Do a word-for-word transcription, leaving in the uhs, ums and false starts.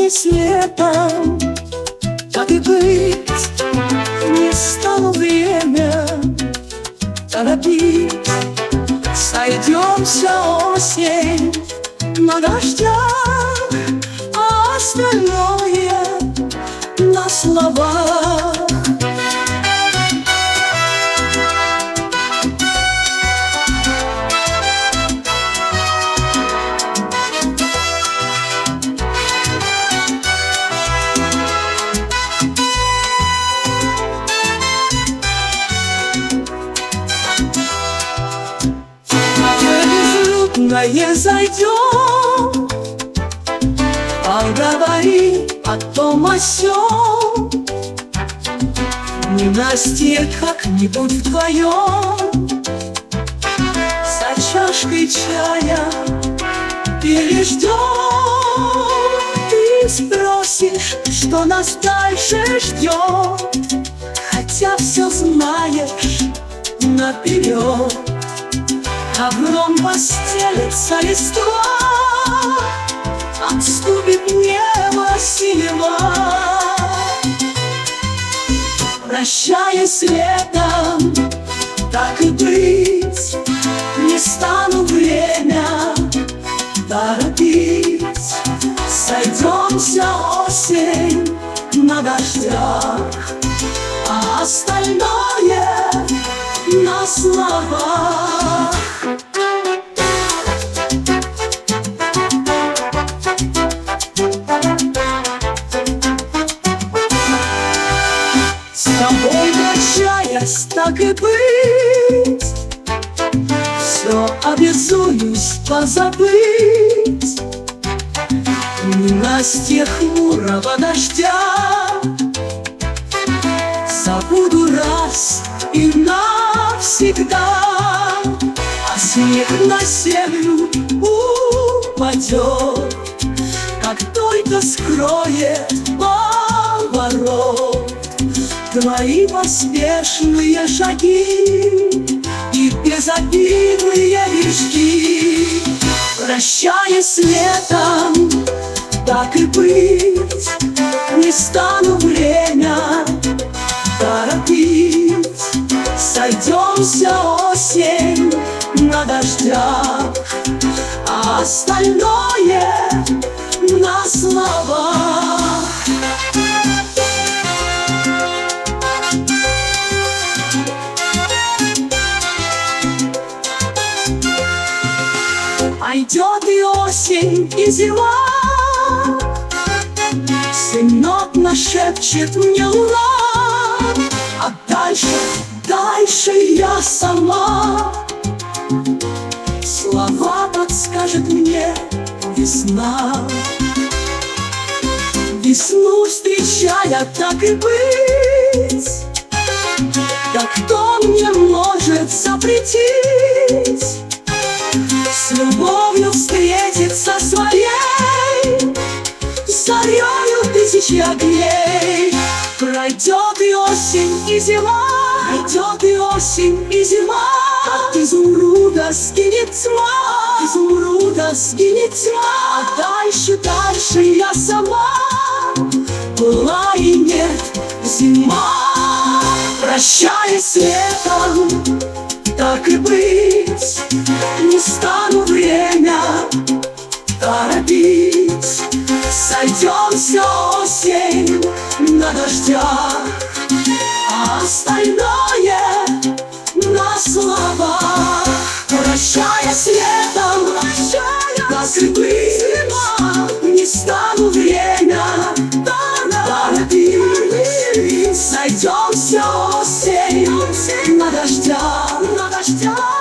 Прощаясь летом, так и быть, не стану время торопить. Сойдемся осень на дождях, а остальное на словах. Безлюдное зайдем, поговори о том о сём, ненастье как-нибудь вдвоем, за чашкой чая переждем. Ты спросишь, что нас дальше ждет, хотя все знаешь наперед. Ковром постелится листва, отступит небо синева. Прощаясь летом, так и быть, не стану время торопить. Сойдемся осень на дождях, а остальное на словах. С тобой прощаясь, так и быть, все обязуюсь позабыть. Ненастье хмурого дождя забуду раз и навсегда, а снег на землю упадет, как только скроет поворот. Твои поспешные шаги и безобидные мечты. Прощаясь летом, так и быть, не стану время торопить. Сойдемся осень на дождях, а остальное на словах. Пойдет и осень, и зима, сынок нашепчет мне луна, а дальше, дальше я сама. Слова подскажет мне весна. Весну встречая, так и быть, да кто мне может запретить с любовью встретиться своей, зарею тысячи огней. Пройдет и осень, и зима, пройдет и осень, и зима, от изумруда сгинет тьма, изумруда сгинет тьма, а дальше, дальше я сама. Была и нет зима. Прощаясь летом, так и быть, не стану время торопить. Сойдемся осень на дождях, а остальное на словах. Прощаясь летом, так и быть, не стану время торопить. Сойдемся осень на дождях, на дождях.